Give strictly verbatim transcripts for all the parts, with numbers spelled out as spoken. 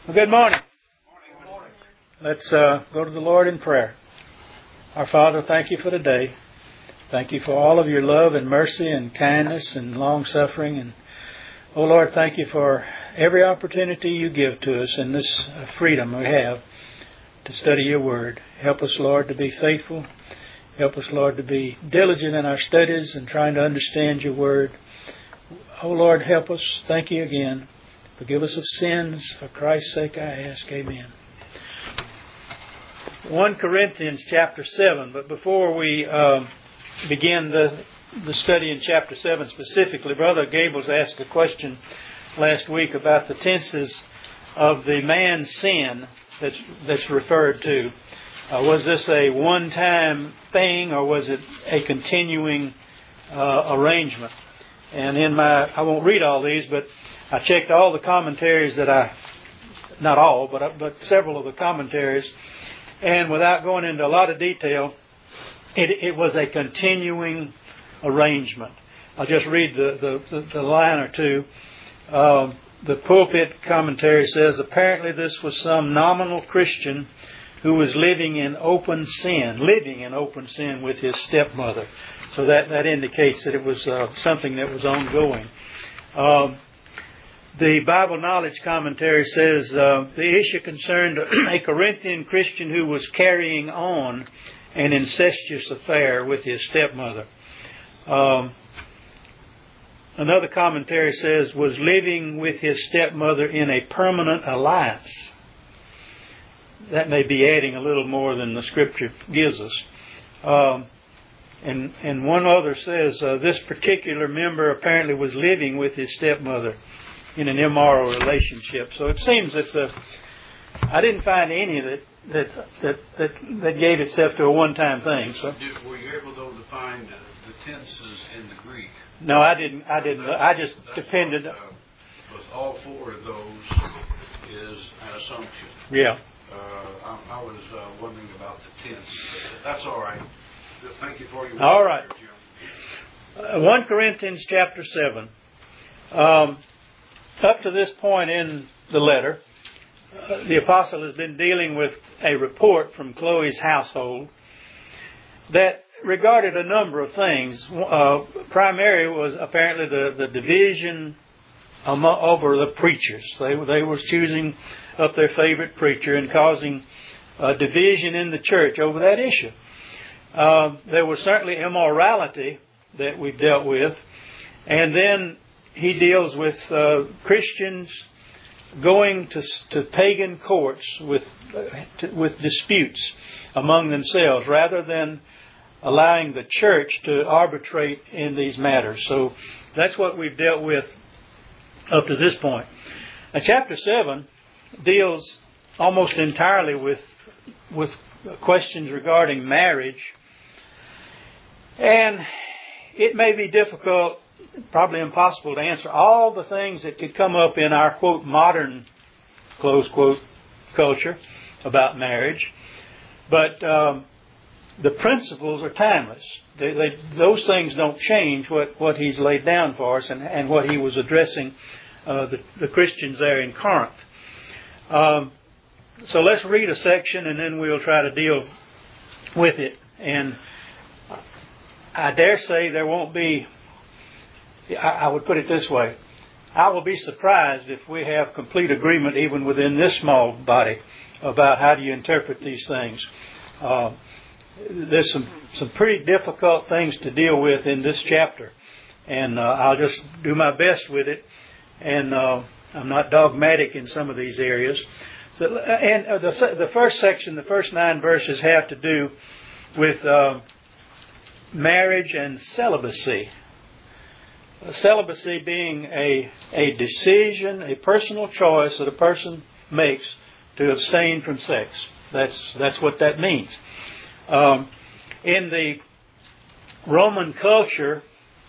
Well, good morning. Let's uh, go to the Lord in prayer. Our Father, thank you for today. Thank you for all of your love and mercy and kindness and long-suffering. And, oh Lord, thank you for every opportunity you give to us in this freedom we have to study your Word. Help us, Lord, to be faithful. Help us, Lord, to be diligent in our studies and trying to understand your Word. Oh Lord, help us. Thank you again. Forgive us of sins. For Christ's sake I ask. Amen. First Corinthians chapter seven. But before we uh, begin the, the study in chapter seven specifically, Brother Gables asked a question last week about the tenses of the man's sin that's, that's referred to. Uh, was this a one-time thing or was it a continuing uh, arrangement? And in my, I won't read all these, but I checked all the commentaries that I, not all, but but several of the commentaries, and without going into a lot of detail, it, it was a continuing arrangement. I'll just read the, the, the, the line or two. Uh, the pulpit commentary says, apparently this was some nominal Christian who was living in open sin, living in open sin with his stepmother. So that, that indicates that it was uh, something that was ongoing. Um, The Bible Knowledge Commentary says uh, the issue concerned a Corinthian Christian who was carrying on an incestuous affair with his stepmother. Um, another commentary says was living with his stepmother in a permanent alliance. That may be adding a little more than the Scripture gives us. Um, and, and one other says uh, this particular member apparently was living with his stepmother in an immoral relationship. So it seems that the, I didn't find any that that that that, that gave itself to a one-time thing. So Did, were you able though to find uh, the tenses in the Greek? No, I didn't. I didn't. That, I just that's depended. What, uh, with all four of those is an assumption. Yeah. Uh, I, I was uh, wondering about the tense. That's all right. Thank you for your. All right. Uh, First Corinthians chapter seven. Um, Up to this point in the letter, uh, the apostle has been dealing with a report from Chloe's household that regarded a number of things. Uh, primary was apparently the, the division among, over the preachers. They, they were choosing up their favorite preacher and causing uh, division in the church over that issue. Uh, there was certainly immorality that we dealt with. And then he deals with uh, Christians going to to pagan courts with uh, to, with disputes among themselves, rather than allowing the church to arbitrate in these matters. So that's what we've dealt with up to this point. Now, chapter seven deals almost entirely with with questions regarding marriage, and it may be difficult, probably impossible to answer all the things that could come up in our, quote, modern, close quote, culture about marriage. But um, the principles are timeless. They, they, those things don't change what, what he's laid down for us and, and what he was addressing uh, the, the Christians there in Corinth. Um, so let's read a section and then we'll try to deal with it. And I dare say there won't be, I would put it this way. I will be surprised if we have complete agreement even within this small body about how do you interpret these things. Uh, there's some, some pretty difficult things to deal with in this chapter. And uh, I'll just do my best with it. And uh, I'm not dogmatic in some of these areas. So, and uh, the, the first section, the first nine verses have to do with uh, marriage and celibacy. Celibacy being a, a decision, a personal choice that a person makes to abstain from sex. That's that's what that means. Um, in the Roman culture,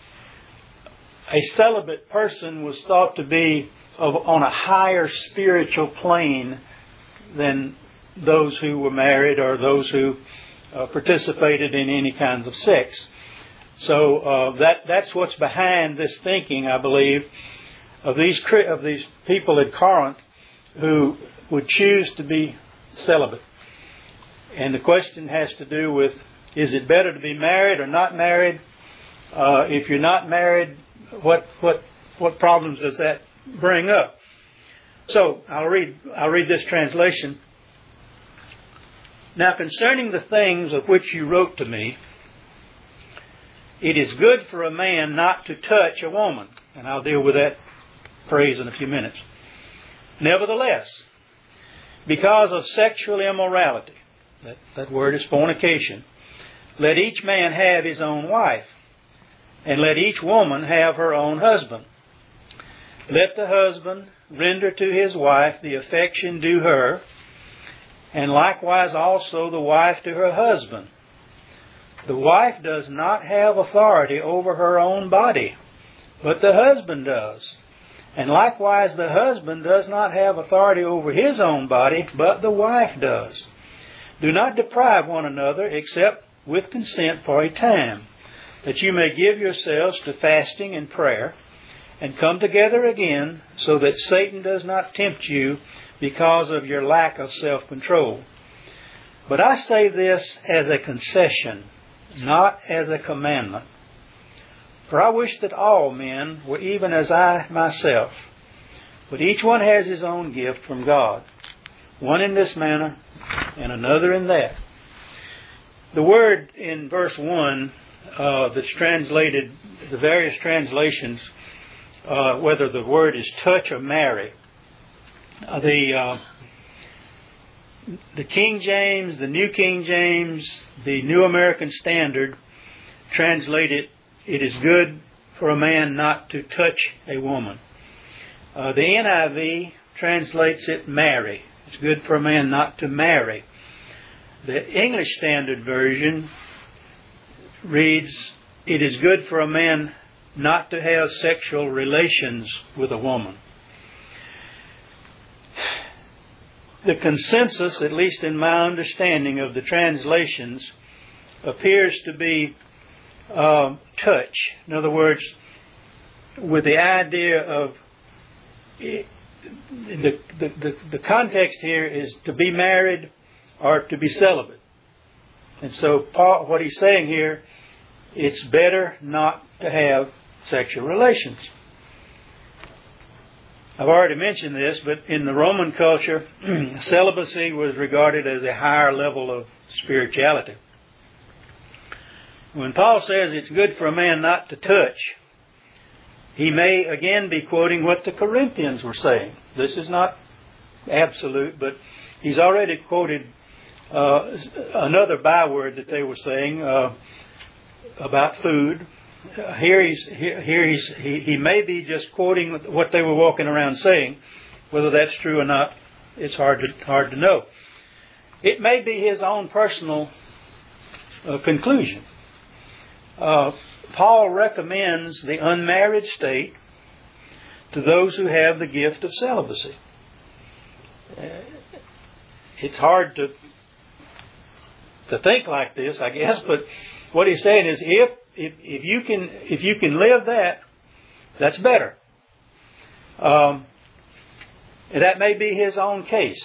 a celibate person was thought to be of, on a higher spiritual plane than those who were married or those who uh, participated in any kinds of sex. So uh, that that's what's behind this thinking, I believe, of these of these people at Corinth who would choose to be celibate. And the question has to do with, is it better to be married or not married? Uh, if you're not married, what what what problems does that bring up? So I'll read I'll read this translation. Now concerning the things of which you wrote to me, it is good for a man not to touch a woman. And I'll deal with that phrase in a few minutes. Nevertheless, because of sexual immorality, that, that word is fornication, let each man have his own wife, and let each woman have her own husband. Let the husband render to his wife the affection due her, and likewise also the wife to her husband. The wife does not have authority over her own body, but the husband does. And likewise the husband does not have authority over his own body, but the wife does. Do not deprive one another except with consent for a time, that you may give yourselves to fasting and prayer, and come together again, so that Satan does not tempt you because of your lack of self-control. But I say this as a concession, not as a commandment. For I wish that all men were even as I myself. But each one has his own gift from God, one in this manner and another in that. The word in verse one uh, that's translated, the various translations, uh, whether the word is touch or marry, uh, the uh, the King James, the New King James, the New American Standard translate it, it is good for a man not to touch a woman. Uh, the N I V translates it marry. It's good for a man not to marry. The English Standard Version reads, it is good for a man not to have sexual relations with a woman. The consensus, at least in my understanding of the translations, appears to be uh, touch. In other words, with the idea of the, the, the, the context here is to be married or to be celibate. And so Paul, what he's saying here, it's better not to have sexual relations. I've already mentioned this, but in the Roman culture, celibacy was regarded as a higher level of spirituality. When Paul says it's good for a man not to touch, he may again be quoting what the Corinthians were saying. This is not absolute, but he's already quoted uh, another byword that they were saying uh, about food. Uh, here he's here, here he's he, he may be just quoting what they were walking around saying. Whether that's true or not, it's hard to hard to know. It may be his own personal uh, conclusion. Uh, Paul recommends the unmarried state to those who have the gift of celibacy. Uh, it's hard to to think like this, I guess, but what he's saying is if If, if you can if you can live that, that's better. Um, that may be his own case.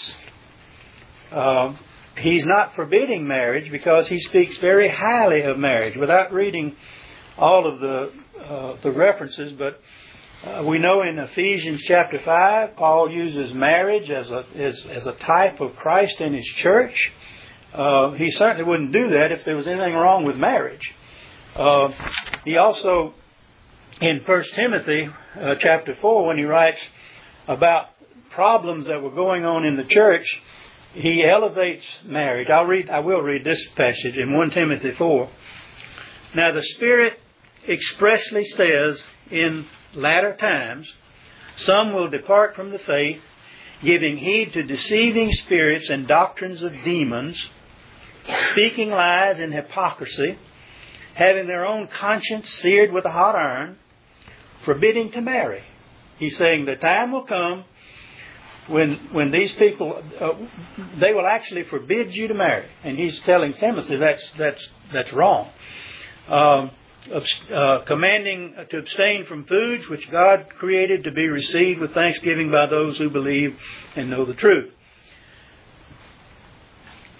Um, he's not forbidding marriage because he speaks very highly of marriage. Without reading all of the uh, the references, but uh, we know in Ephesians chapter five, Paul uses marriage as a as, as a type of Christ and His church. Uh, he certainly wouldn't do that if there was anything wrong with marriage. Uh, he also, in First Timothy uh, chapter four, when he writes about problems that were going on in the church, he elevates marriage. I'll read. I will read this passage in First Timothy four. Now the Spirit expressly says, in latter times, some will depart from the faith, giving heed to deceiving spirits and doctrines of demons, speaking lies and hypocrisy, having their own conscience seared with a hot iron, forbidding to marry. He's saying the time will come when when these people, uh, they will actually forbid you to marry. And he's telling Timothy that's that's that's wrong. Um, uh, commanding to abstain from foods which God created to be received with thanksgiving by those who believe and know the truth.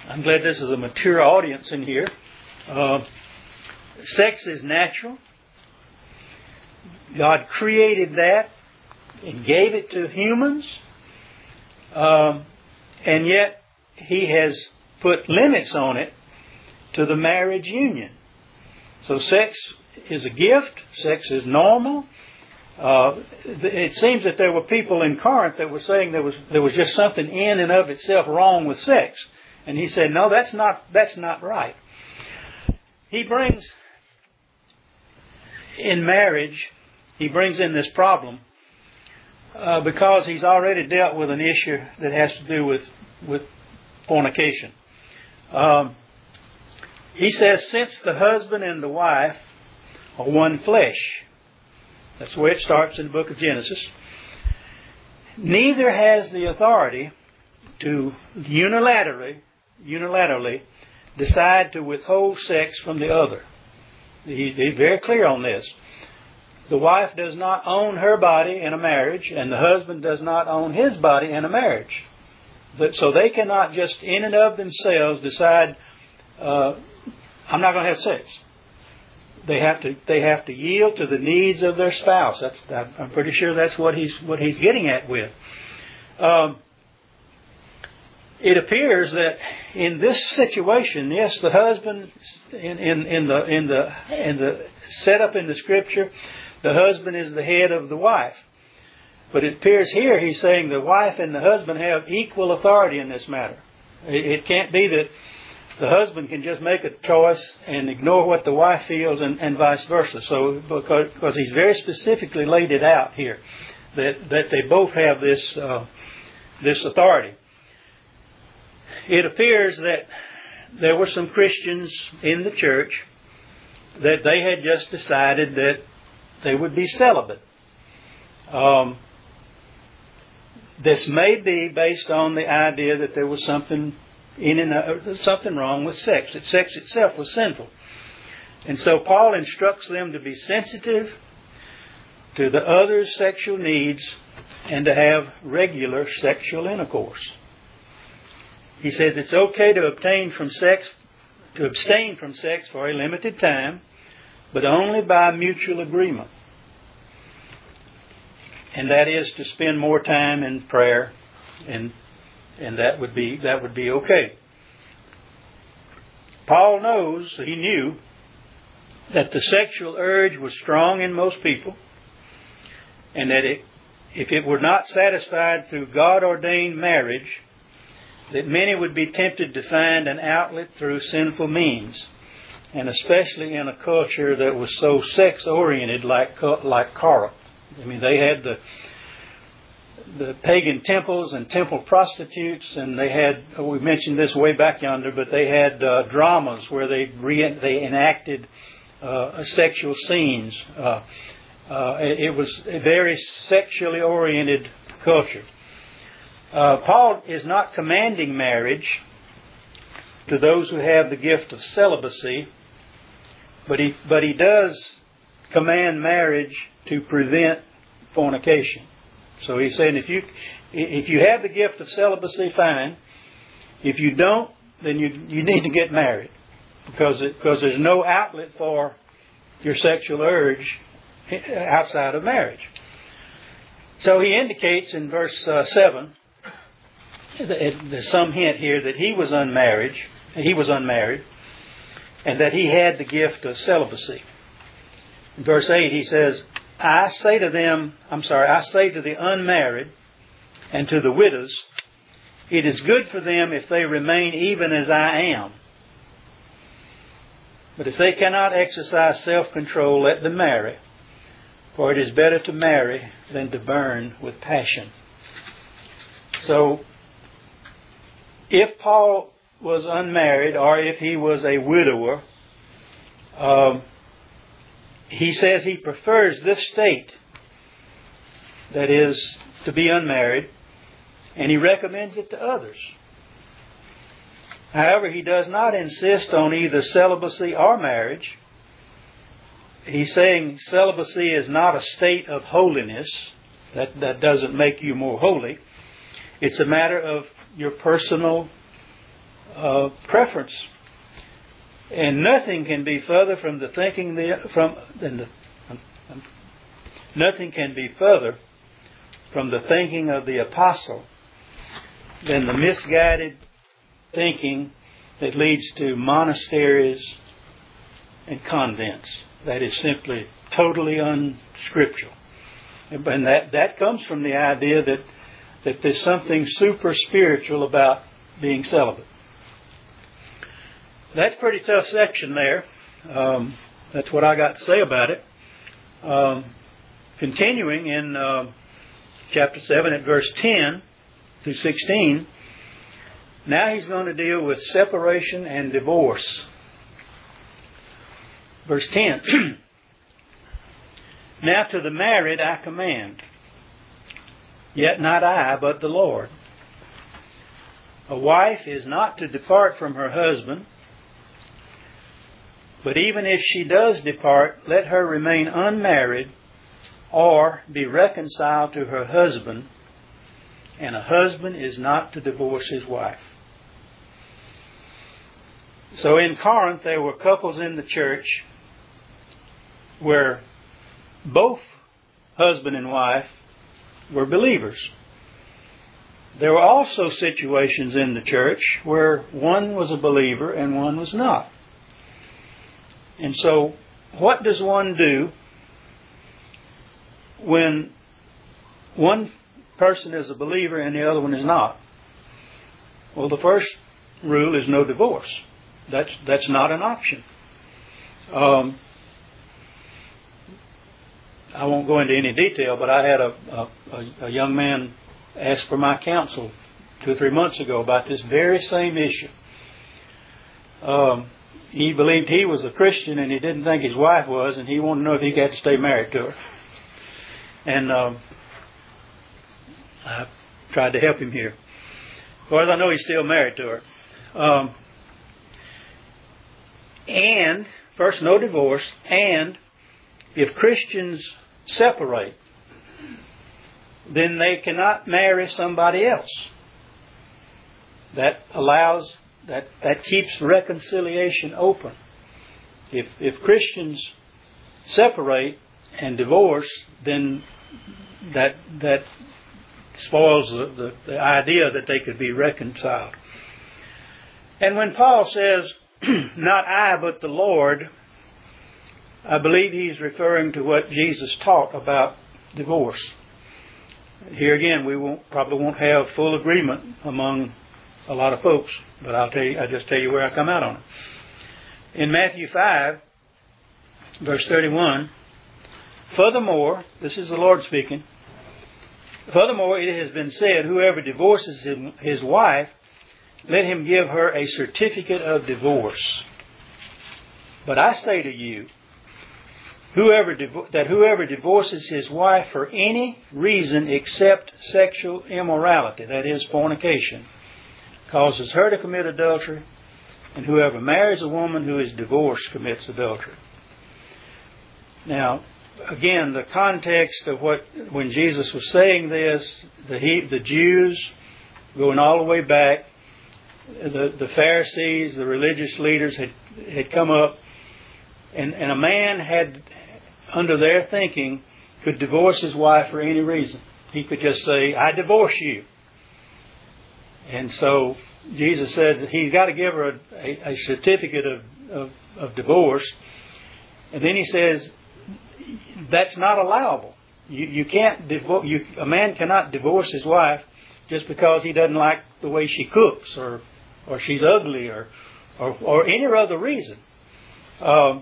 I'm glad this is a mature audience in here. Uh, sex is natural. God created that and gave it to humans. Um, and yet He has put limits on it to the marriage union. So sex is a gift. Sex is normal. Uh, it seems that there were people in Corinth that were saying there was there was just something in and of itself wrong with sex. And he said, no, that's not that's not right. He brings in marriage, he brings in this problem uh, because he's already dealt with an issue that has to do with, with fornication. Um, he says, since the husband and the wife are one flesh, that's the way it starts in the book of Genesis, neither has the authority to unilaterally, unilaterally decide to withhold sex from the other. He's, he's very clear on this. The wife does not own her body in a marriage, and the husband does not own his body in a marriage. But, so they cannot just in and of themselves decide, uh, I'm not going to have sex. They have to. They have to yield to the needs of their spouse. That's, I'm pretty sure that's what he's what he's getting at with. Um, it appears that in this situation, yes, the husband in, in, in the in the in the setup in the Scripture, the husband is the head of the wife. But it appears here he's saying the wife and the husband have equal authority in this matter. It, it can't be that the husband can just make a choice and ignore what the wife feels, and, and vice versa. So, because, because he's very specifically laid it out here, that that they both have this uh, this authority. It appears that there were some Christians in the church that they had just decided that they would be celibate. Um, this may be based on the idea that there was something in and uh, something wrong with sex. That sex itself was sinful. And so Paul instructs them to be sensitive to the other's sexual needs and to have regular sexual intercourse. He says it's okay to obtain from sex, to abstain from sex for a limited time, but only by mutual agreement. And that is to spend more time in prayer, and and that would be that would be okay. Paul knows, he knew, that the sexual urge was strong in most people, and that it, if it were not satisfied through God-ordained marriage, that many would be tempted to find an outlet through sinful means, and especially in a culture that was so sex-oriented like like Corinth. I mean, they had the the pagan temples and temple prostitutes, and they had, we mentioned this way back yonder, but they had uh, dramas where they re- they enacted uh, sexual scenes. Uh, uh, it, it was a very sexually oriented culture. Uh, Paul is not commanding marriage to those who have the gift of celibacy, but he but he does command marriage to prevent fornication. So he's saying if you if you have the gift of celibacy, fine. If you don't, then you you need to get married, because it, because there's no outlet for your sexual urge outside of marriage. So he indicates in verse uh, seven. There's some hint here that he was unmarried, he was unmarried, and that he had the gift of celibacy. In verse eight, he says, I say to them, I'm sorry, I say to the unmarried and to the widows, it is good for them if they remain even as I am. But if they cannot exercise self-control, let them marry, for it is better to marry than to burn with passion. So, if Paul was unmarried, or if he was a widower, um, he says he prefers this state, that is, to be unmarried, and he recommends it to others. However, he does not insist on either celibacy or marriage. He's saying celibacy is not a state of holiness. That, that doesn't make you more holy. It's a matter of your personal uh, preference. And nothing can be further from the thinking the from than the um, um, nothing can be further from the thinking of the apostle than the misguided thinking that leads to monasteries and convents. That is simply totally unscriptural. And that, that comes from the idea that, that there's something super spiritual about being celibate. That's a pretty tough section there. Um, that's what I got to say about it. Um, continuing in uh, chapter seven at verse ten through sixteen, now he's going to deal with separation and divorce. Verse ten. Now to the married I command, yet not I, but the Lord. A wife is not to depart from her husband, but even if she does depart, let her remain unmarried or be reconciled to her husband, and a husband is not to divorce his wife. So in Corinth there were couples in the church where both husband and wife were believers. There were also situations in the church where one was a believer and one was not. And so, what does one do when one person is a believer and the other one is not? Well, the first rule is no divorce. That's that's not an option. Um, I won't go into any detail, but I had a, a, a young man ask for my counsel two or three months ago about this very same issue. Um, he believed he was a Christian and he didn't think his wife was, and he wanted to know if he had to stay married to her. And um, I tried to help him here. As far as I know, he's still married to her. Um, and, first, no divorce, and if Christians separate, then they cannot marry somebody else. That allows, that, that keeps reconciliation open. If, if Christians separate and divorce, then that, that spoils the, the, the idea that they could be reconciled. And when Paul says, not I, but the Lord, I believe he's referring to what Jesus taught about divorce. Here again, we won't probably won't have full agreement among a lot of folks, but I'll tell you, I'll just tell you where I come out on it. In Matthew five, verse thirty-one, furthermore, this is the Lord speaking, furthermore it has been said, whoever divorces his, his wife, let him give her a certificate of divorce. But I say to you, Whoever that whoever divorces his wife for any reason except sexual immorality, that is fornication, causes her to commit adultery, and whoever marries a woman who is divorced commits adultery. Now, again, the context of what when Jesus was saying this, the he, the Jews, going all the way back, the, the Pharisees, the religious leaders had had come up, and, and a man had, under their thinking, could divorce his wife for any reason. He could just say, I divorce you. And so Jesus says that he's got to give her a, a, a certificate of, of, of divorce. And then he says, that's not allowable. You, you can't divorce, you, a man cannot divorce his wife just because he doesn't like the way she cooks, or, or she's ugly, or, or, or any other reason. Um,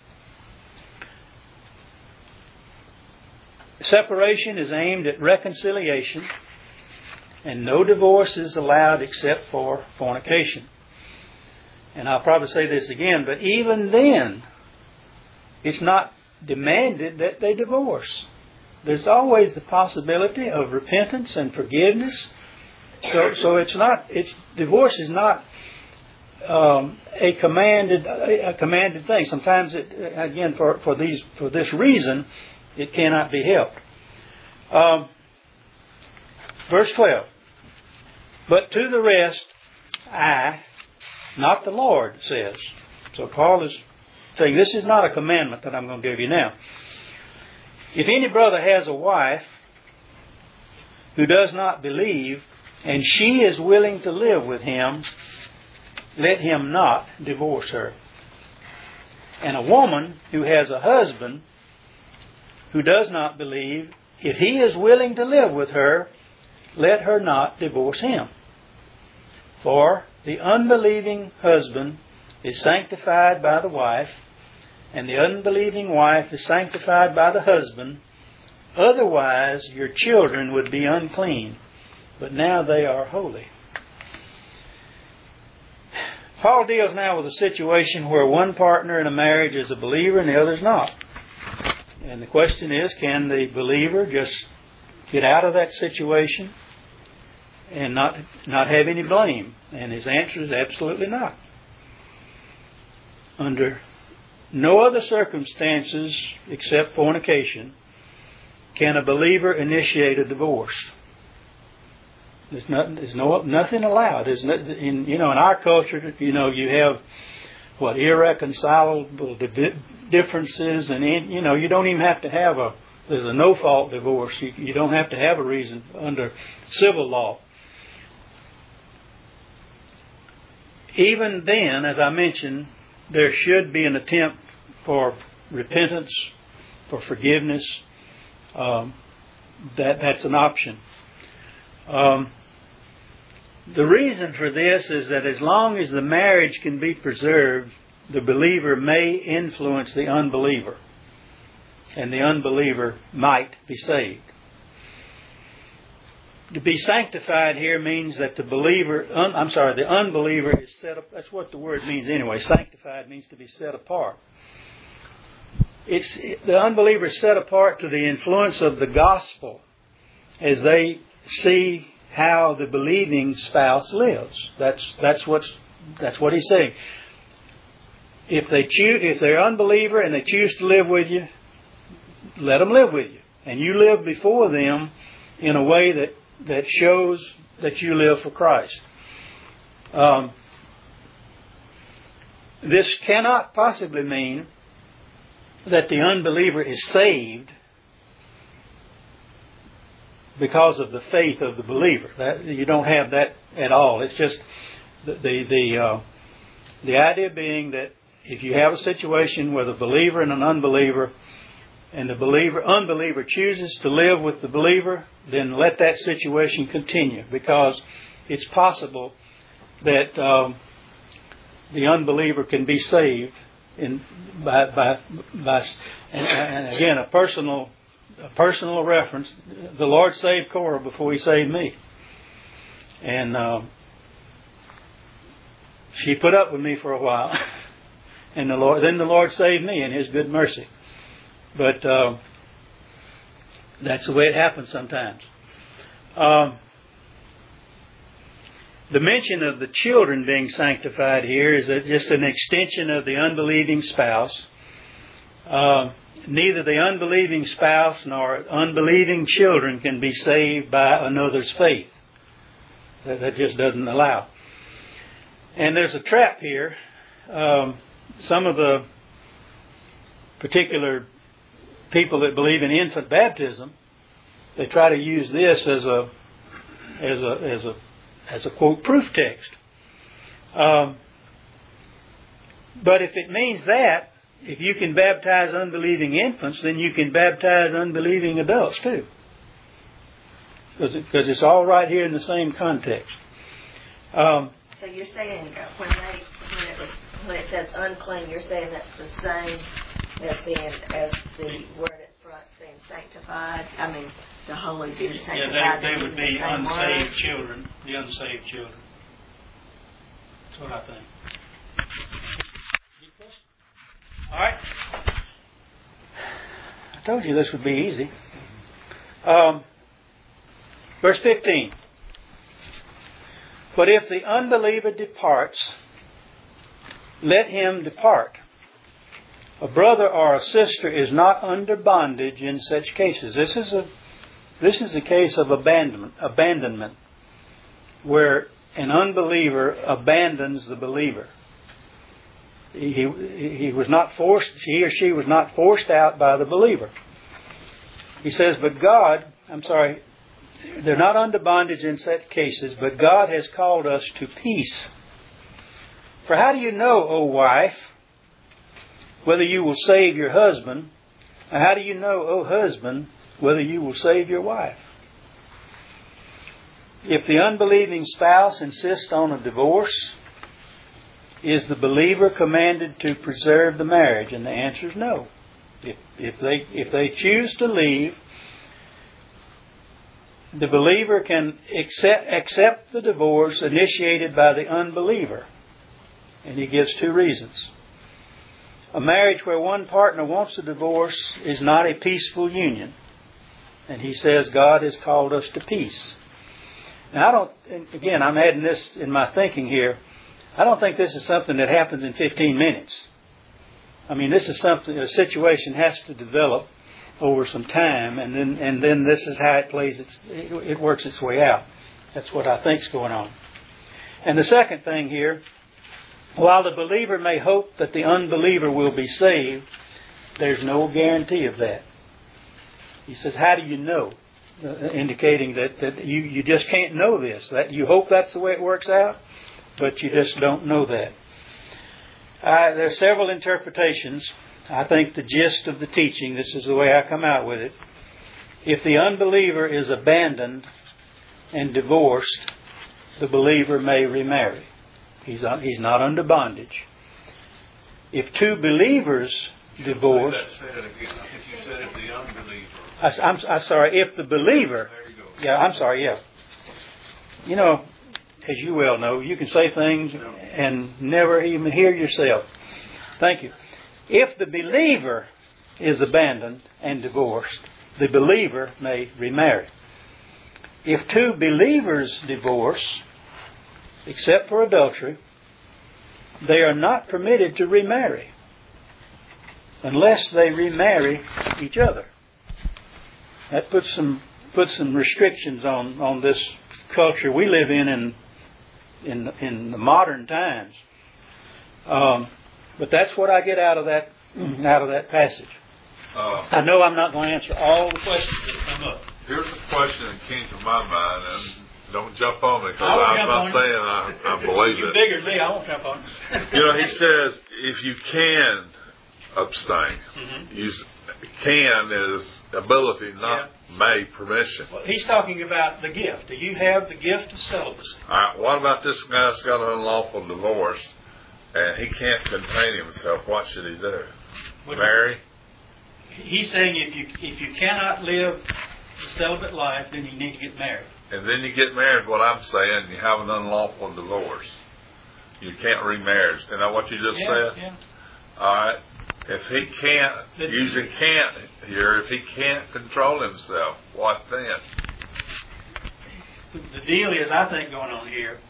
Separation is aimed at reconciliation, and no divorce is allowed except for fornication. And I'll probably say this again, but even then, it's not demanded that they divorce. There's always the possibility of repentance and forgiveness. So, so it's not. It's divorce is not um, a commanded a commanded thing. Sometimes, it, again, for for these for this reason, it cannot be helped. Um, verse twelve. But to the rest, I, not the Lord says. So Paul is saying this is not a commandment that I'm going to give you now. If any brother has a wife who does not believe, and she is willing to live with him, let him not divorce her. And a woman who has a husband who does not believe, if he is willing to live with her, let her not divorce him. For the unbelieving husband is sanctified by the wife, and the unbelieving wife is sanctified by the husband. Otherwise your children would be unclean, but now they are holy. Paul deals now with a situation where one partner in a marriage is a believer and the other is not. And the question is, can the believer just get out of that situation and not not have any blame? And his answer is absolutely not. Under no other circumstances except fornication can a believer initiate a divorce. There's nothing. There's no nothing allowed. There's no, in you know in our culture, you know, you have what irreconcilable differences, and in, you know you don't even have to have a. There's a no fault divorce. You, you don't have to have a reason under civil law. Even then, as I mentioned, there should be an attempt for repentance, for forgiveness. Um, that that's an option. Um, the reason for this is that as long as the marriage can be preserved, the believer may influence the unbeliever, and the unbeliever might be saved. To be sanctified here means that the believer, un, I'm sorry, the unbeliever is set up. That's what the word means anyway. Sanctified means to be set apart. It's the unbeliever is set apart to the influence of the gospel as they see how the believing spouse lives. That's that's what's that's what he's saying. If they choose, if they're unbeliever and they choose to live with you, let them live with you, and you live before them in a way that that shows that you live for Christ. Um, this cannot possibly mean that the unbeliever is saved because of the faith of the believer. That, you don't have that at all. It's just the the the, uh, the idea being that if you have a situation where the believer and an unbeliever, and the believer unbeliever chooses to live with the believer, then let that situation continue, because it's possible that um, the unbeliever can be saved in by by by and, and again a personal. A personal reference. The Lord saved Cora before He saved me, and uh, she put up with me for a while, and the Lord then the Lord saved me in His good mercy. But uh, that's the way it happens sometimes. Um, the mention of the children being sanctified here is just an extension of the unbelieving spouse. Uh, Neither the unbelieving spouse nor unbelieving children can be saved by another's faith. That, that just doesn't allow. And there's a trap here. Um, some of the particular people that believe in infant baptism, they try to use this as a as a as a as a quote proof text. Um, but if it means that, if you can baptize unbelieving infants, then you can baptize unbelieving adults too. Because it, it's all right here in the same context. Um, so you're saying that when they when it was when it says unclean, you're saying that's the same as being as the word at front saying sanctified. I mean, the holy being sanctified. Yeah, they, they would be the unsaved word. children. The unsaved children. That's what I think. All right. I told you this would be easy. Um, verse fifteen. But if the unbeliever departs, let him depart. A brother or a sister is not under bondage in such cases. This is a this is a case of abandonment, abandonment, where an unbeliever abandons the believer. He, he, he was not forced, he or she was not forced out by the believer. He says, but God, I'm sorry, they're not under bondage in such cases, but God has called us to peace. For how do you know, O wife, whether you will save your husband? And how do you know, O husband, whether you will save your wife? If the unbelieving spouse insists on a divorce, is the believer commanded to preserve the marriage? And the answer is no. If, if they if they choose to leave, the believer can accept, accept the divorce initiated by the unbeliever. And he gives two reasons. A marriage where one partner wants a divorce is not a peaceful union. And he says God has called us to peace. Now I don't, and again, I'm adding this in my thinking here. I don't think this is something that happens in fifteen minutes. I mean, this is something, a situation has to develop over some time, and then and then this is how it plays, its, it, it works its way out. That's what I think's going on. And the second thing here, while the believer may hope that the unbeliever will be saved, there's no guarantee of that. He says, how do you know? Uh, indicating that, that you, you just can't know this. That you hope that's the way it works out, but you just don't know that. Uh, there are several interpretations. I think the gist of the teaching, this is the way I come out with it. If the unbeliever is abandoned and divorced, the believer may remarry. He's, uh, he's not under bondage. If two believers divorce... Say that, say that again. I think you said if the unbeliever... I, I'm, I'm sorry, if the believer... There you go. Yeah, I'm sorry, yeah. You know, as you well know, you can say things and never even hear yourself. Thank you. If the believer is abandoned and divorced, the believer may remarry. If two believers divorce, except for adultery, they are not permitted to remarry unless they remarry each other. That puts some puts some restrictions on, on this culture we live in in in, in the modern times. Um, but that's what I get out of that out of that passage. Uh, I know I'm not going to answer all the questions that come up. Here's a question that came to my mind, and don't jump on me because I'm not saying I, I believe you it. You bigger than me, I won't jump on you. You know, he says if you can abstain, mm-hmm. use can is ability, not yeah. may, permission. Well, he's talking about the gift. Do you have the gift of celibacy? All right, what about this guy's got an unlawful divorce and he can't contain himself? What should he do? What Marry? He's saying if you if you cannot live the celibate life, then you need to get married. And then you get married, what I'm saying, you have an unlawful divorce. You can't remarry. Isn't that what you just yeah, said? Yeah. All right. If he can't, using can't here, if he can't control himself, what then? The deal is, I think, going on here,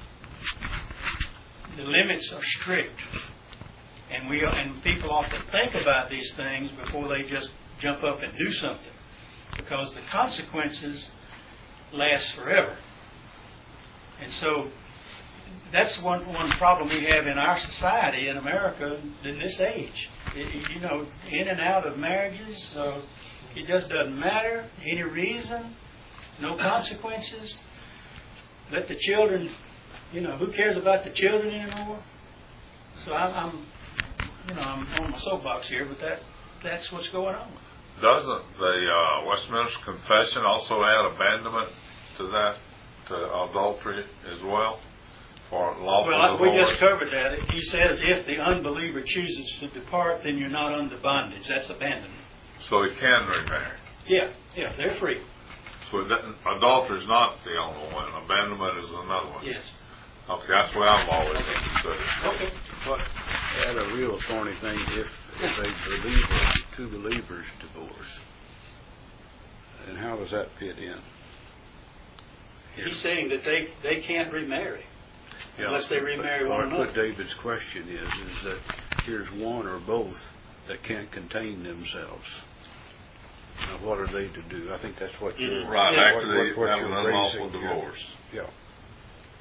the limits are strict. And we and people ought to think about these things before they just jump up and do something. Because the consequences last forever. And so that's one one problem we have in our society in America in this age. It, you know, in and out of marriages, so it just doesn't matter. Any reason, no consequences. Let the children, you know, who cares about the children anymore? So I'm, I'm you know, I'm on my soapbox here, but that that's what's going on. Doesn't the uh, Westminster Confession also add abandonment to that, to adultery as well? For lawful well, divorce? We just covered that. He says if the unbeliever chooses to depart, then you're not under bondage. That's abandonment. So he can remarry? Yeah, yeah, they're free. So adultery is not the only one. Abandonment is another one. Yes. Okay, that's what I'm always interested in. Okay. But add a real thorny thing, if, if a believer, two believers divorce, and how does that fit in? He's saying that they, they can't remarry. Yeah. Unless they remarry one another. What David's question is, is that here's one or both that can't contain themselves. Now, what are they to do? I think that's what you're... Right, yeah, actually what, what, what have an unlawful divorce. Yeah.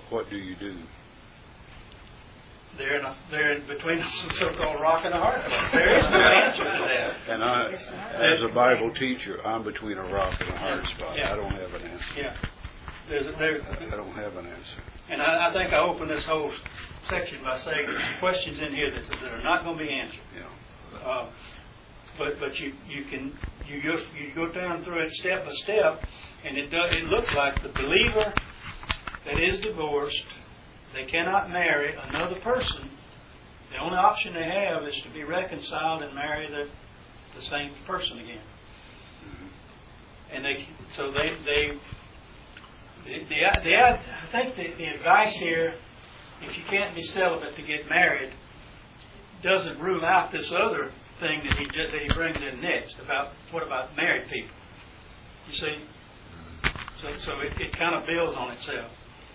what do you do? They're in, a, they're in between a so-called rock and a hard place. There is no answer to that. And I, as a Bible teacher, I'm between a rock and a hard spot. Yeah. I don't have an answer. Yeah. There's a, there, I don't have an answer. And I, I think I opened this whole section by saying there's some questions in here that, that are not going to be answered. Yeah. Uh, but but you, you can you go you go down through it step by step, and it does, it looks like the believer that is divorced, they cannot marry another person. The only option they have is to be reconciled and marry the the same person again. Mm-hmm. And they so they they the, the, the I think the, the advice here, if you can't be celibate to get married, doesn't rule out this other thing that he that he brings in next about what about married people. You see, so so it, it kind of builds on itself.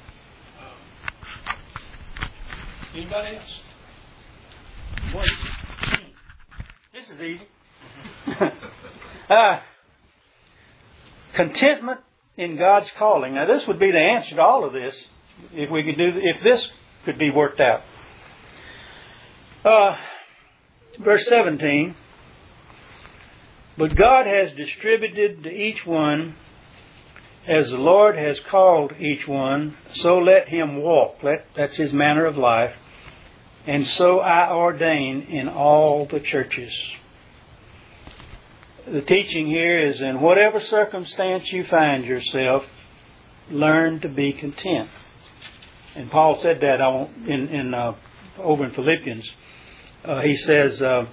Um, anybody else? What? This is easy. uh, contentment in God's calling. Now, this would be the answer to all of this if we could do if this could be worked out. Uh, verse seventeen. But God has distributed to each one as the Lord has called each one, so let him walk. Let, that's his manner of life. And so I ordain in all the churches. The teaching here is in whatever circumstance you find yourself, learn to be content. And Paul said that in, in uh, over in Philippians. Uh, he says, uh,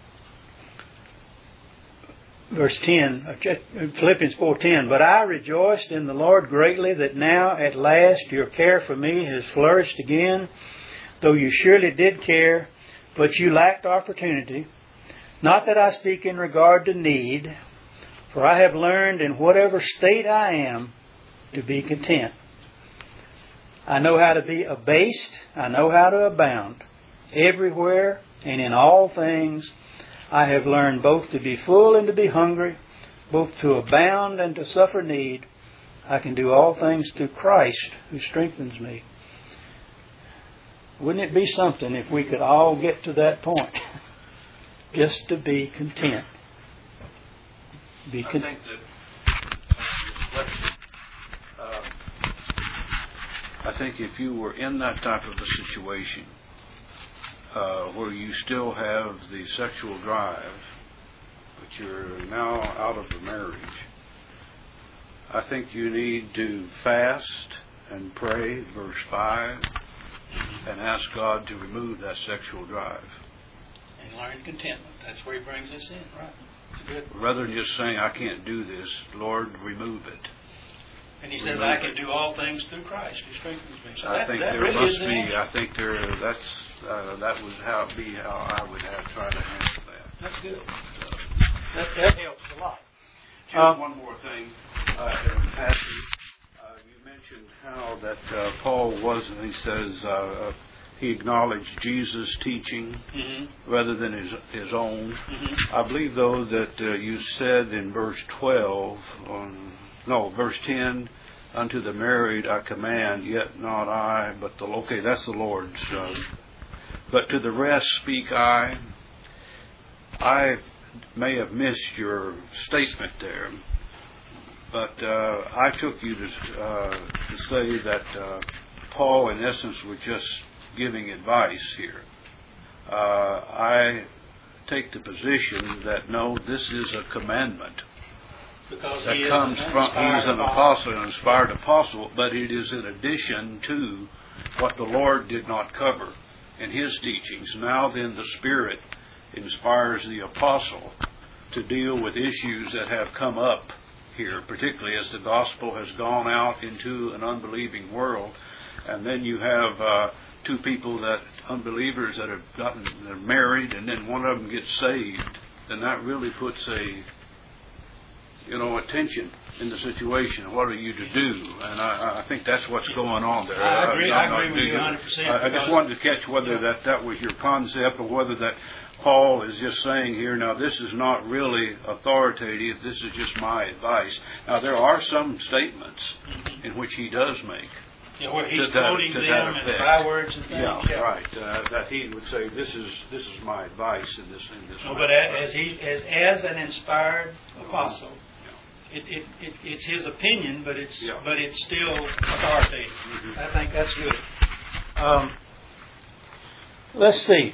verse ten, Philippians four ten, but I rejoiced in the Lord greatly that now at last your care for me has flourished again, though you surely did care, but you lacked opportunity. Not that I speak in regard to need, for I have learned in whatever state I am to be content. I know how to be abased. I know how to abound. Everywhere and in all things I have learned both to be full and to be hungry, both to abound and to suffer need. I can do all things through Christ who strengthens me. Wouldn't it be something if we could all get to that point? Just to be content. Be con- I think that uh, I think if you were in that type of a situation uh, where you still have the sexual drive, but you're now out of the marriage, I think you need to fast and pray, verse five, and ask God to remove that sexual drive. And learn contentment. That's where he brings us in, right? It's good. Rather than just saying, I can't do this, Lord, remove it. And he says, I can do all things through Christ who strengthens me. So I that, think that there really must is be, I think there, that's, uh, that would how, be how I would have tried to handle that. That's good. So, that, that helps a lot. Just Um, one more thing, uh, in passing. Uh, you mentioned how that uh, Paul was, and he says, uh, he acknowledged Jesus' teaching mm-hmm. rather than his his own. Mm-hmm. I believe, though, that uh, you said in verse twelve, on, no, verse ten, unto the married I command, yet not I, but the, okay, that's the Lord's. Uh, but to the rest speak I. I may have missed your statement there, but uh, I took you to, uh, to say that uh, Paul, in essence, was just giving advice here. Uh, I take the position that no, this is a commandment Because that he comes is an from. He's an apostle, an inspired right. apostle, but it is in addition to what the Lord did not cover in His teachings. Now then, the Spirit inspires the apostle to deal with issues that have come up here, particularly as the gospel has gone out into an unbelieving world, and then you have uh, two people that unbelievers that have gotten they're married, and then one of them gets saved, then that really puts a you know attention in the situation. What are you to do? And I, I think that's what's going on there. I agree. Uh, I not, agree not with you do- one hundred percent. I, I just wanted to catch whether Yeah. that that was your concept or whether that Paul is just saying here, now this is not really authoritative, this is just my advice. Now there are some statements in which he does make Yeah, where he's to that- quoting to them that and effect. bywords and things. Yeah, right. Uh, that he would say, "This is this is my advice in this in this." No, matter." but a- as he as as an inspired apostle, it, it, it it's his opinion, but it's Yeah. but it's still authoritative. Mhm. I think that's good. Um, let's see.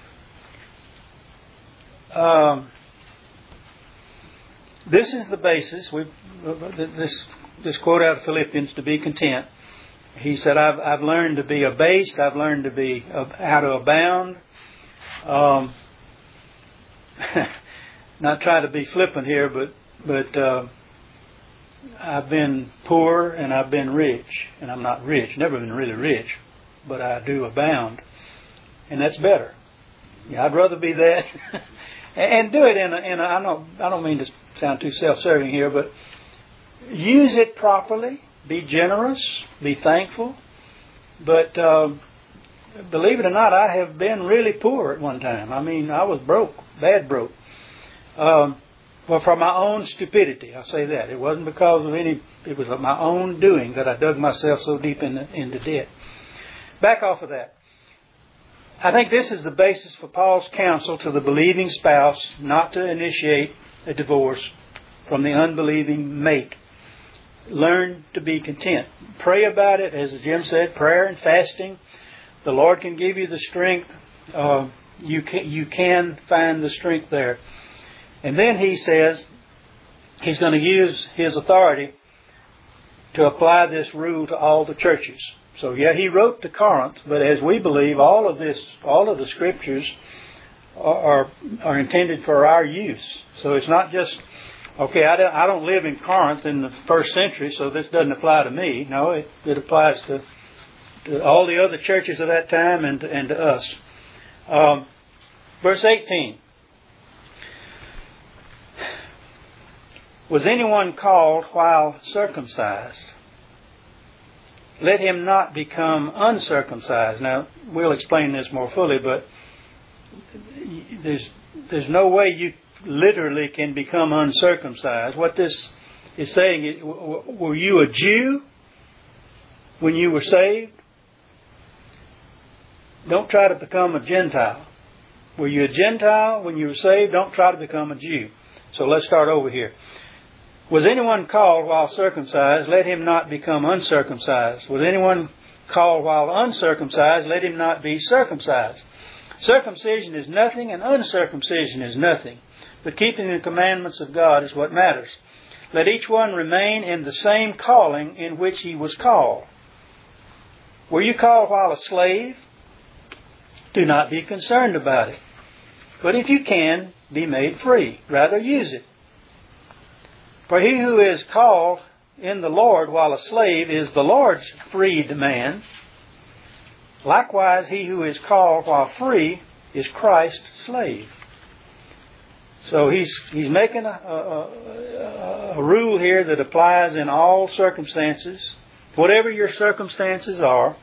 Um, this is the basis. We this this quote out of Philippians, to be content. He said, "I've I've learned to be abased. I've learned to be uh, how to abound." Um, not trying to be flippant here, but but uh, I've been poor and I've been rich, and I'm not rich. Never been really rich, but I do abound, and that's better. Yeah, I'd rather be that, and do it in a, in a. I don't I don't mean to sound too self-serving here, but use it properly. Be generous. Be thankful. But um, believe it or not, I have been really poor at one time. I mean, I was broke, bad broke. Um, well, for my own stupidity, I'll say that. It wasn't because of any, it was of my own doing that I dug myself so deep in the, into debt. Back off of that. I think this is the basis for Paul's counsel to the believing spouse not to initiate a divorce from the unbelieving mate. Learn to be content. Pray about it, as Jim said, prayer and fasting. The Lord can give you the strength. Uh, you can, you can find the strength there. And then he says he's going to use his authority to apply this rule to all the churches. So yeah, he wrote to Corinth, but as we believe, all of this, all of the scriptures are are intended for our use. So it's not just, okay, I don't, I don't live in Corinth in the first century, so this doesn't apply to me. No, it, it applies to, to all the other churches of that time and to, and to us. Um, verse eighteen. Was anyone called while circumcised? Let him not become uncircumcised. Now, we'll explain this more fully, but there's there's no way you literally can become uncircumcised. What this is saying is, were you a Jew when you were saved? Don't try to become a Gentile. Were you a Gentile when you were saved? Don't try to become a Jew. So let's start over here. Was anyone called while circumcised? Let him not become uncircumcised. Was anyone called while uncircumcised? Let him not be circumcised. Circumcision is nothing and uncircumcision is nothing. But keeping the commandments of God is what matters. Let each one remain in the same calling in which he was called. Were you called while a slave? Do not be concerned about it. But if you can, be made free. Rather use it. For he who is called in the Lord while a slave is the Lord's freed man. Likewise, he who is called while free is Christ's slave. So he's he's making a, a, a rule here that applies in all circumstances. Whatever your circumstances are,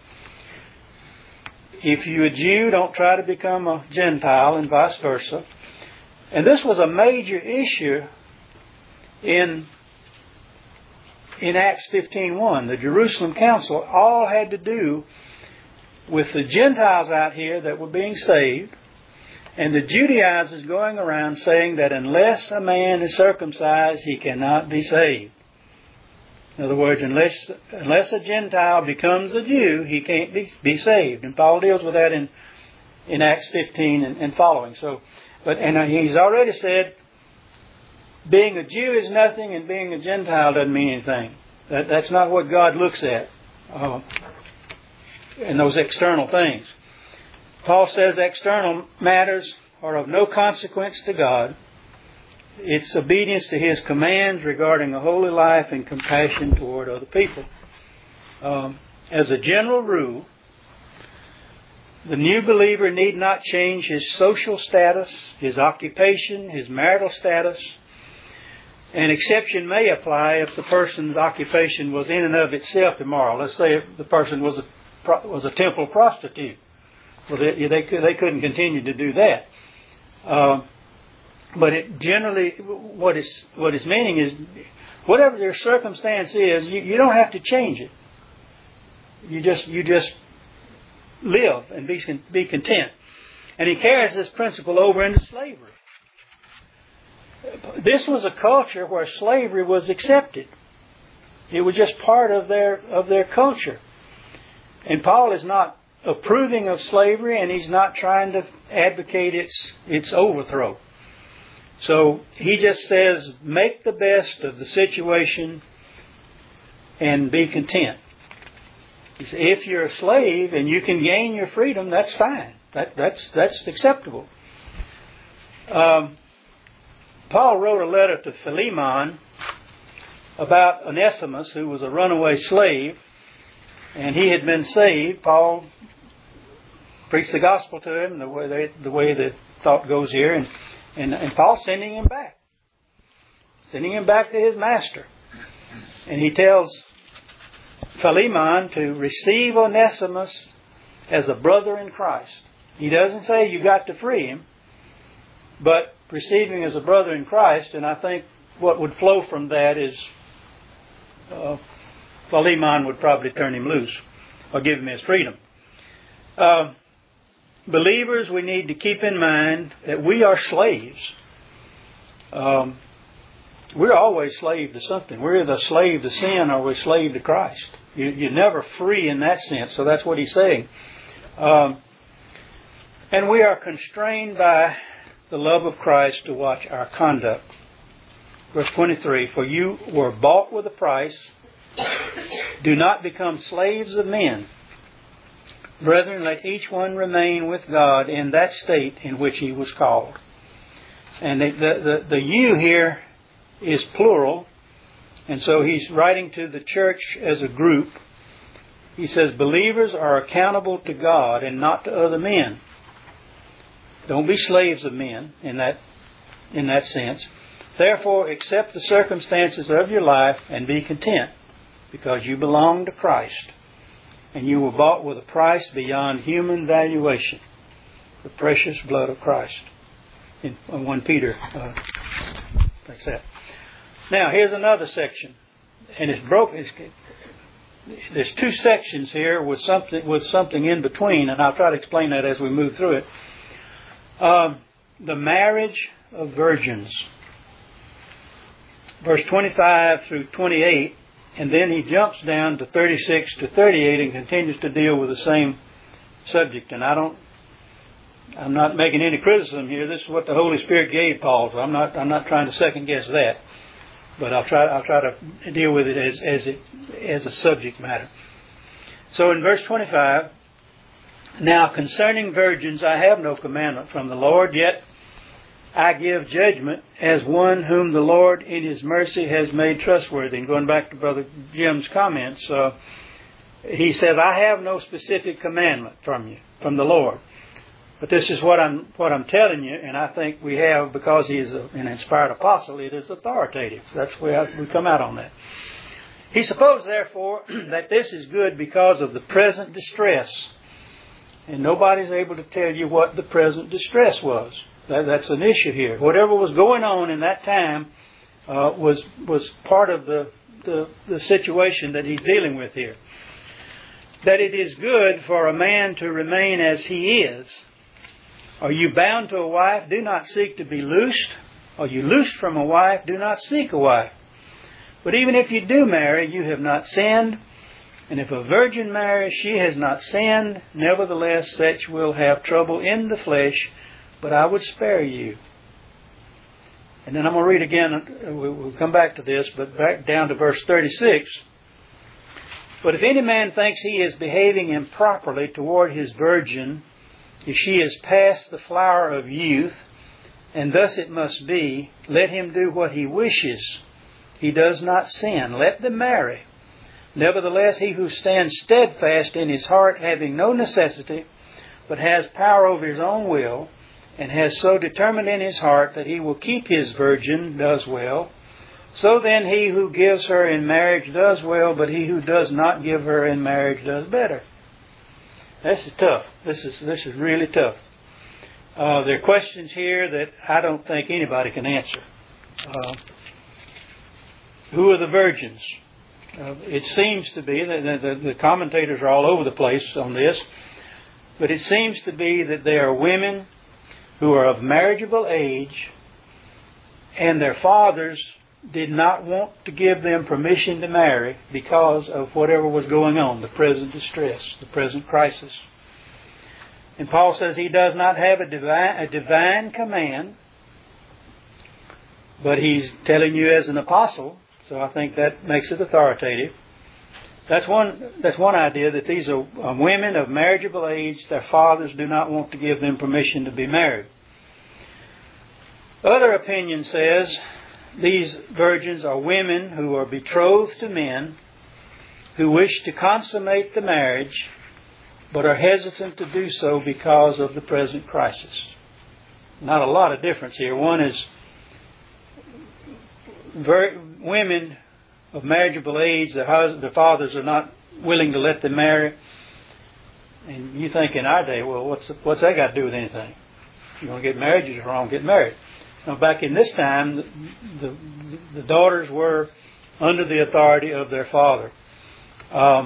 if you're a Jew, don't try to become a Gentile and vice versa. And this was a major issue in in Acts fifteen one. The Jerusalem Council all had to do with the Gentiles out here that were being saved, and the Judaizers going around saying that unless a man is circumcised, he cannot be saved. In other words, unless unless a Gentile becomes a Jew, he can't be, be saved. And Paul deals with that in in Acts fifteen and, and following. So, but and he's already said, being a Jew is nothing, and being a Gentile doesn't mean anything. That, that's not what God looks at uh, in those external things. Paul says external matters are of no consequence to God. It's obedience to His commands regarding a holy life and compassion toward other people. Um, as a general rule, the new believer need not change his social status, his occupation, his marital status. An exception may apply if the person's occupation was in and of itself immoral. Let's say if the person was a was a temple prostitute. Well, they they, could, they couldn't continue to do that. Uh, but it generally, what is what it's meaning is, whatever their circumstance is, you, you don't have to change it. You just you just live and be be content. And he carries this principle over into slavery. This was a culture where slavery was accepted. It was just part of their of their culture. And Paul is not approving of slavery, and he's not trying to advocate its its overthrow. So he just says, make the best of the situation and be content. He says, if you're a slave and you can gain your freedom, that's fine. That, that's that's acceptable. Um, Paul wrote a letter to Philemon about Onesimus, who was a runaway slave, and he had been saved. Paul preached the gospel to him the way they, the way the thought goes here, and, and and Paul's sending him back, sending him back to his master, and he tells Philemon to receive Onesimus as a brother in Christ. He doesn't say you got to free him, but receiving as a brother in Christ, and I think what would flow from that is uh, Philemon would probably turn him loose or give him his freedom. Uh, believers, we need to keep in mind that we are slaves. Um, we're always slave to something. We're either slave to sin or we're slave to Christ. You, you're never free in that sense, so that's what he's saying. Um, and we are constrained by the love of Christ to watch our conduct. Verse twenty-three, for you were bought with a price. Do not become slaves of men. Brethren, let each one remain with God in that state in which he was called. And the, the, the, the you here is plural. And so he's writing to the church as a group. He says, believers are accountable to God and not to other men. Don't be slaves of men in that in that sense. Therefore, accept the circumstances of your life and be content, because you belong to Christ, and you were bought with a price beyond human valuation, the precious blood of Christ. In First Peter, uh, like that. Now, here's another section, and it's broken. It's, there's two sections here with something with something in between, and I'll try to explain that as we move through it. Um, the marriage of virgins, verse twenty-five through twenty-eight, and then he jumps down to thirty-six to thirty-eight and continues to deal with the same subject. And I don't, I'm not making any criticism here. This is what the Holy Spirit gave Paul, so I'm not, I'm not trying to second guess that. But I'll try, I'll try to deal with it as, as it, as a subject matter. So in verse twenty-five. Now concerning virgins I have no commandment from the Lord, yet I give judgment as one whom the Lord in His mercy has made trustworthy. And going back to Brother Jim's comments, uh, he said, I have no specific commandment from you, from the Lord. But this is what I'm what I'm telling you, and I think we have, because he is a, an inspired apostle, it is authoritative. That's where we come out on that. He supposed, therefore, that this is good because of the present distress. And nobody's able to tell you what the present distress was. That, that's an issue here. Whatever was going on in that time uh, was was part of the, the the situation that he's dealing with here. That it is good for a man to remain as he is. Are you bound to a wife? Do not seek to be loosed. Are you loosed from a wife? Do not seek a wife. But even if you do marry, you have not sinned. And if a virgin marries, she has not sinned. Nevertheless, such will have trouble in the flesh, but I would spare you. And then I'm going to read again. We'll come back to this, but back down to verse thirty-six. But if any man thinks he is behaving improperly toward his virgin, if she is past the flower of youth, and thus it must be, let him do what he wishes. He does not sin. Let them marry. Nevertheless, he who stands steadfast in his heart, having no necessity, but has power over his own will, and has so determined in his heart that he will keep his virgin, does well. So then he who gives her in marriage does well, but he who does not give her in marriage does better. This is tough. This is this is really tough. Uh, there are questions here that I don't think anybody can answer. Uh, who are the virgins? Uh, it seems to be, the, the, the commentators are all over the place on this, but it seems to be that there are women who are of marriageable age and their fathers did not want to give them permission to marry because of whatever was going on, the present distress, the present crisis. And Paul says he does not have a divine, a divine command, but he's telling you as an apostle, so I think that makes it authoritative. That's one, that's one idea, that these are women of marriageable age. Their fathers do not want to give them permission to be married. Other opinion says these virgins are women who are betrothed to men who wish to consummate the marriage but are hesitant to do so because of the present crisis. Not a lot of difference here. One is ver- women of marriageable age, their, hus- their fathers are not willing to let them marry. And you think in our day, well, what's what's that got to do with anything? You want to get married, you're just wrong, get married. Now, back in this time, the, the, the daughters were under the authority of their father. Um,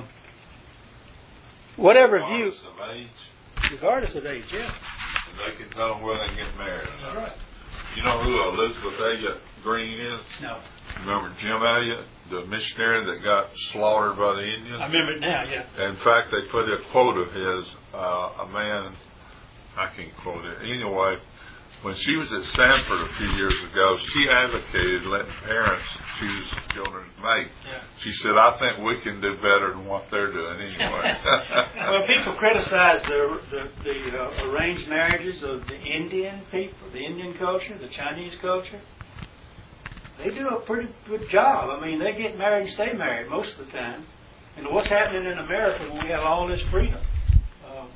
whatever view... Regardless of age? Regardless of age, yeah. And they can tell them where they can get married. That's right. You know who Elizabeth Elliot Green is? No. Remember Jim Elliot, the missionary that got slaughtered by the Indians? I remember it now, yeah. In fact, they put a quote of his, uh, a man, I can't quote it. Anyway, when she was at Stanford a few years ago, she advocated letting parents choose children's mate. Yeah. She said, I think we can do better than what they're doing anyway. Well, people criticize the the, the uh, arranged marriages of the Indian people, the Indian culture, the Chinese culture. They do a pretty good job. I mean, they get married and stay married most of the time. And what's happening in America when we have all this freedom? Uh,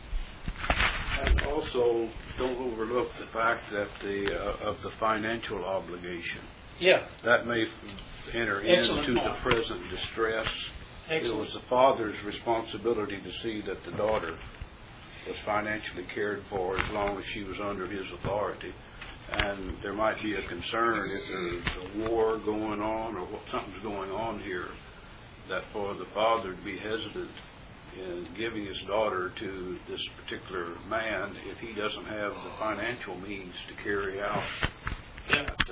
and also, don't overlook the fact that the uh, of the financial obligation. Yeah. That may f- enter Excellent into point. the present distress. Excellent. It was the father's responsibility to see that the daughter was financially cared for as long as she was under his authority. And there might be a concern if there's a war going on or what, something's going on here, that for the father to be hesitant in giving his daughter to this particular man if he doesn't have the financial means to carry out. Yeah. That,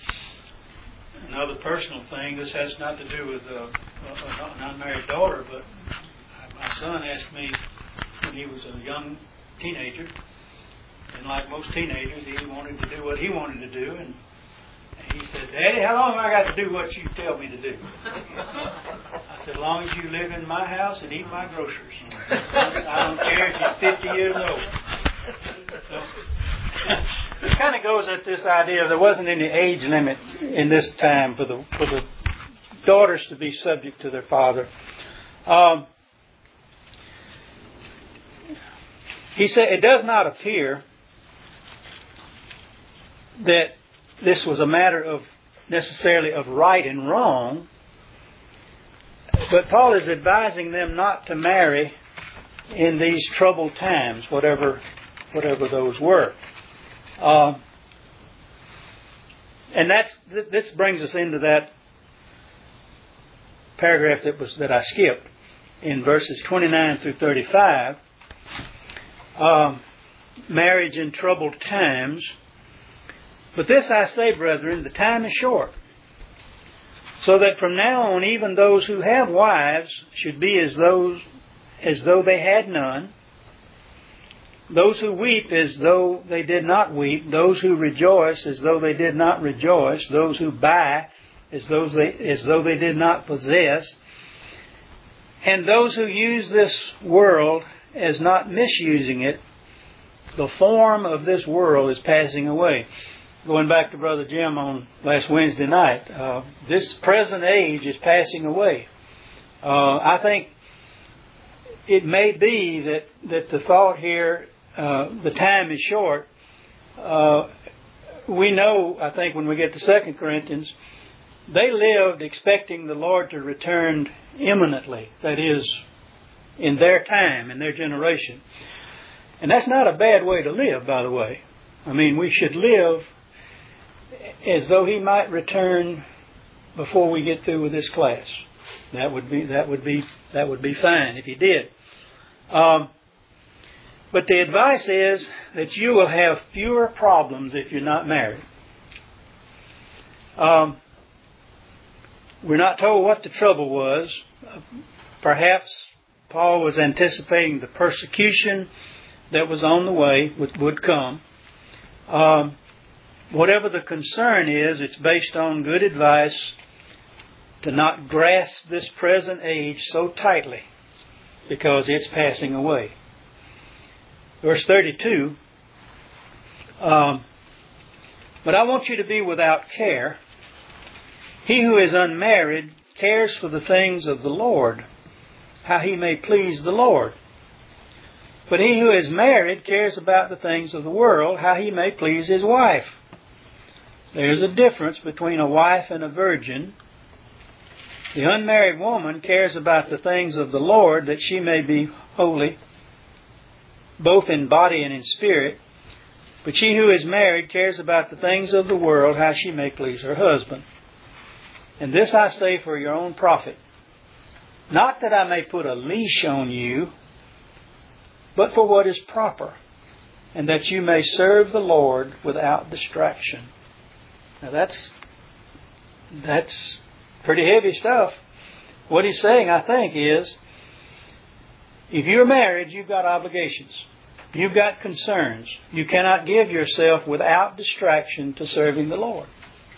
uh, Another personal thing, this has not to do with uh, a, an unmarried daughter, but my son asked me when he was a young teenager, and like most teenagers, he wanted to do what he wanted to do, and he said, Daddy, how long have I got to do what you tell me to do? I said, as long as you live in my house and eat my groceries. I don't care if you're fifty years old. So, it kind of goes at this idea there wasn't any age limit in this time for the for the daughters to be subject to their father. Um, he said it does not appear that this was a matter of necessarily of right and wrong, but Paul is advising them not to marry in these troubled times, whatever whatever those were. Uh, and that's th- this brings us into that paragraph that was that I skipped in verses twenty-nine through thirty-five. Um, marriage in troubled times. But this I say, brethren, the time is short, so that from now on even those who have wives should be as those as though they had none, those who weep as though they did not weep, those who rejoice as though they did not rejoice, those who buy as though they as though they did not possess, and those who use this world as not misusing it. The form of this world is passing away. Going back to Brother Jim on last Wednesday night, uh, this present age is passing away. Uh, I think it may be that, that the thought here, uh, the time is short. Uh, we know, I think, when we get to Second Corinthians, they lived expecting the Lord to return imminently, that is, in their time, in their generation. And that's not a bad way to live, by the way. I mean, we should live as though He might return before we get through with this class. That would be that would be that would be fine if he did. Um, but the advice is that you will have fewer problems if you're not married. Um, we're not told what the trouble was. Perhaps Paul was anticipating the persecution that was on the way, would, would come. Um, whatever the concern is, it's based on good advice to not grasp this present age so tightly, because it's passing away. Verse thirty-two, um, but I want you to be without care. He who is unmarried cares for the things of the Lord, how he may please the Lord. But he who is married cares about the things of the world, how he may please his wife. There's a difference between a wife and a virgin. The unmarried woman cares about the things of the Lord, that she may be holy, both in body and in spirit. But she who is married cares about the things of the world, how she may please her husband. And this I say for your own profit, not that I may put a leash on you, but for what is proper, and that you may serve the Lord without distraction. Now that's that's pretty heavy stuff. What he's saying, I think, is if you're married, you've got obligations. You've got concerns. You cannot give yourself without distraction to serving the Lord.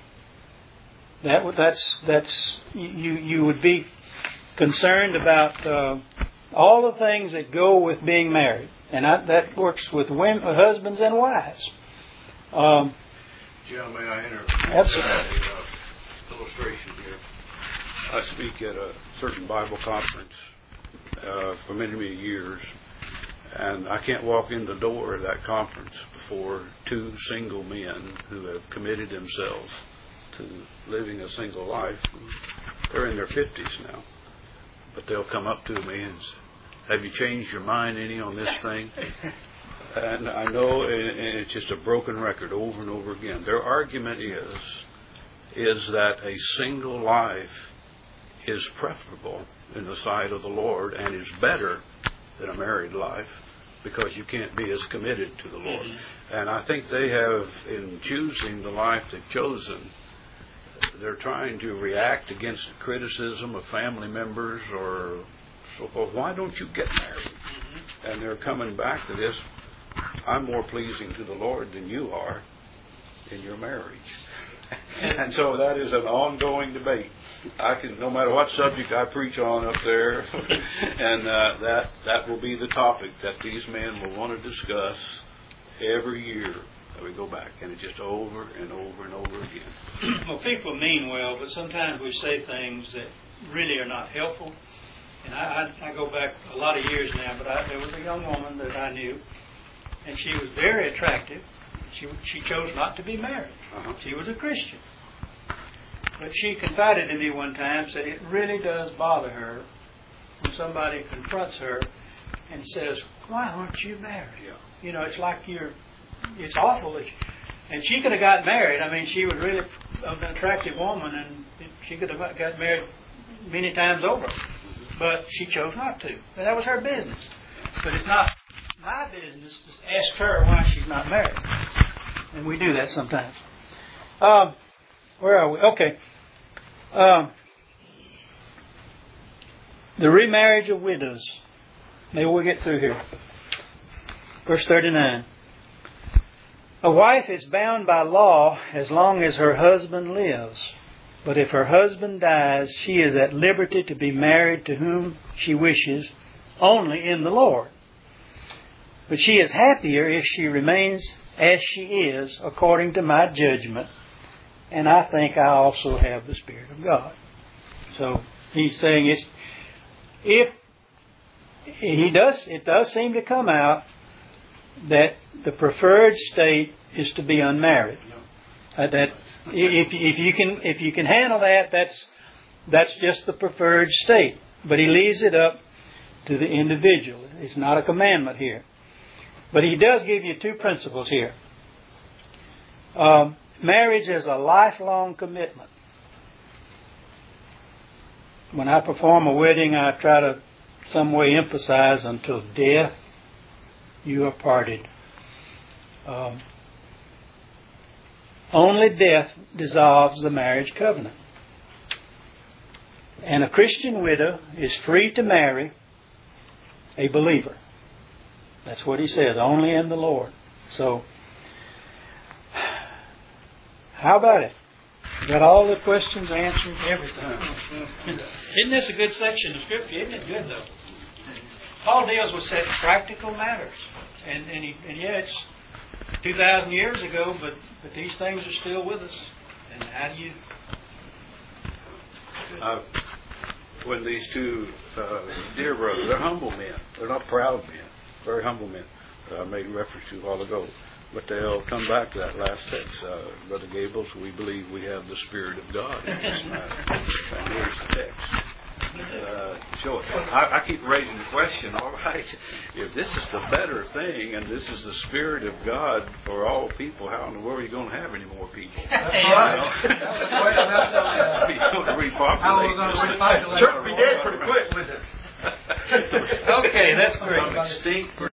That that's that's you you would be concerned about uh, all the things that go with being married, and I, that works with women, husbands and wives. Um, Jim, may I enter absolutely. a uh, illustration here? I speak at a certain Bible conference uh, for many, many years, and I can't walk in the door of that conference before two single men who have committed themselves to living a single life. They're in their fifties now, but they'll come up to me and say, "Have you changed your mind any on this thing?" And I know it's just a broken record over and over again. Their argument is is that a single life is preferable in the sight of the Lord and is better than a married life, because you can't be as committed to the Lord. Mm-hmm. And I think they have, in choosing the life they've chosen, they're trying to react against the criticism of family members or so forth. Why don't you get married? Mm-hmm. And they're coming back to this. I'm more pleasing to the Lord than you are in your marriage. And so that is an ongoing debate. I can, no matter what subject I preach on up there, and uh, that that will be the topic that these men will want to discuss every year that we go back, and it's just over and over and over again. Well, people mean well, but sometimes we say things that really are not helpful. And I, I, I go back a lot of years now, but I, there was a young woman that I knew, and she was very attractive. She she chose not to be married. Uh-huh. She was a Christian. But she confided to me one time, said it really does bother her when somebody confronts her and says, "Why aren't you married?" Yeah. You know, it's like you're, it's awful. That you, and she could have got married. I mean, she was really an attractive woman, and she could have got married many times over. But she chose not to. And that was her business. But it's not my business to ask her why she's not married. And we do that sometimes. Um, where are we? Okay. Um, the remarriage of widows. Maybe we'll get through here. Verse thirty-nine. A wife is bound by law as long as her husband lives. But if her husband dies, she is at liberty to be married to whom she wishes, only in the Lord. But she is happier if she remains as she is, according to my judgment. And I think I also have the Spirit of God. So he's saying it's, if he does, it does seem to come out that the preferred state is to be unmarried. Uh, that if if you can if you can handle that, that's that's just the preferred state. But he leaves it up to the individual. It's not a commandment here. But he does give you two principles here. Um, marriage is a lifelong commitment. when I perform a wedding, I try to some way emphasize until death you are parted. Um, only death dissolves the marriage covenant. And a Christian widow is free to marry a believer. That's what he says, only in the Lord. So, how about it? Got all the questions answered, everything. Isn't this a good section of Scripture? Isn't it good, though? Paul deals with such practical matters. And, and, he, and yeah, it's two thousand years ago, but, but these things are still with us. And how do you... Uh, when these two uh, dear brothers, they're humble men. They're not proud men. Very humble men that I made reference to a while ago. But they'll come back to that last text. Uh, Brother Gables, we believe we have the Spirit of God in this matter. And here's the text. Uh, show it. I, I keep raising the question, all right, if this is the better thing and this is the Spirit of God for all people, how in the world are you going to have any more people? That's right. You're going to repopulate this. Church will be dead pretty quick with it. Okay, that's great. Extinct.